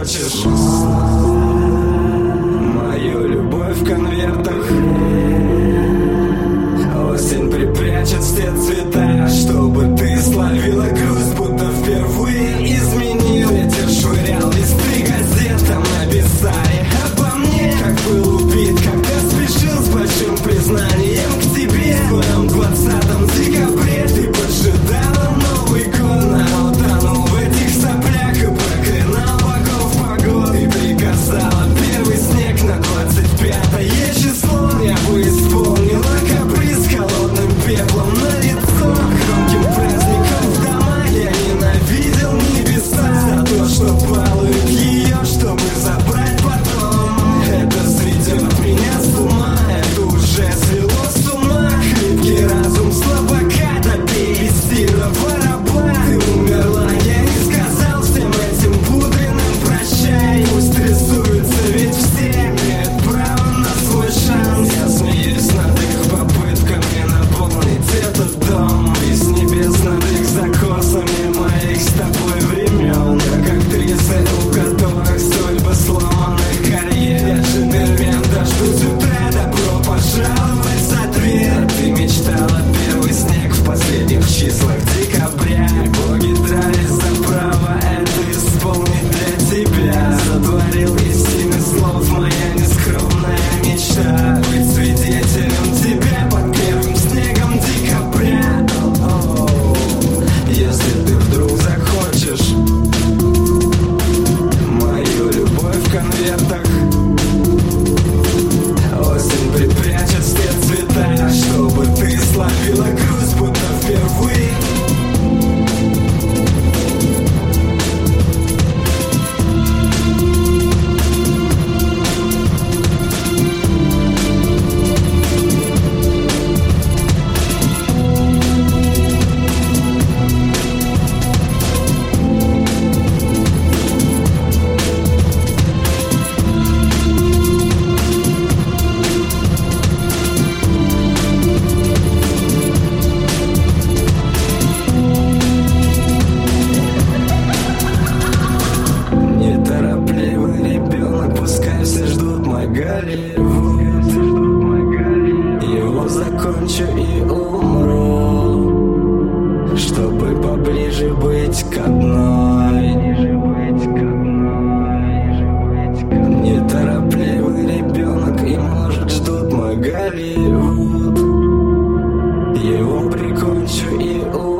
захочешь. Мою любовь в конвертах. Осень припрячет все цвета, чтобы ты словила грусть, будто впервые изменил. Ветер швырял листы газетам, написали обо мне, как был убит, когда спешил с большим признанием к тебе. В твоем 20 декабре ты поджидала Новый год, но утонул в этих соплях и проклинал богов погод. Ты приказала первый снег на 25 число. Я бы исполнила каприз холодным пеплом на лицо. Громким праздником в дома я ненавидел небеса за то, что балует ее, чтобы забрать потом. Это сведет меня с ума, это уже свело с ума. Хлипкий разум слабака, добей бессильно барабан. Ты умерла, я не сказал всем этим пудренным прощай. Пусть рисуются, ведь все имеют право на свой шанс. Я смеюсь над их попытками наполнить этот дом из небес над их закосами моих с тобой времен. Как актрисы, у которых судьбы сломаны карьер. Я джентльмен, дождусь утра, добро пожаловать за дверь. Ты мечтала первый снег в последних числах декабря. Боги дрались за право это исполнить для тебя. Сотворил из семи слов моя нескромная мечта. Быть свидетелем тебя под первым снегом декабря. Если ты вдруг захочешь мою любовь в конвертах, осень припрячет все цвета, чтобы ты словила грусть, будто впервые. Неторопливый ребенок, пускай все ждут мой Голливуд. Его закончу и умру, чтобы поближе быть к одной. Неторопливый ребенок, и может ждут мой Голливуд. Его прикончу и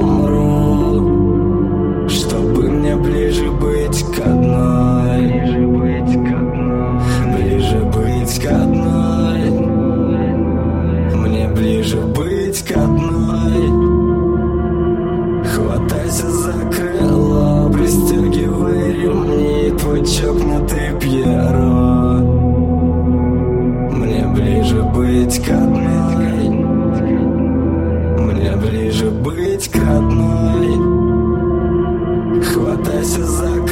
умру, чтобы мне ближе быть к одной. Ближе быть к одной. Мне ближе быть к одной. Хватайся за крыло, пристегивай ремни, твой чокнутый Пьеро. Мне ближе быть к одной. Мне ближе быть к одной. Хватайся за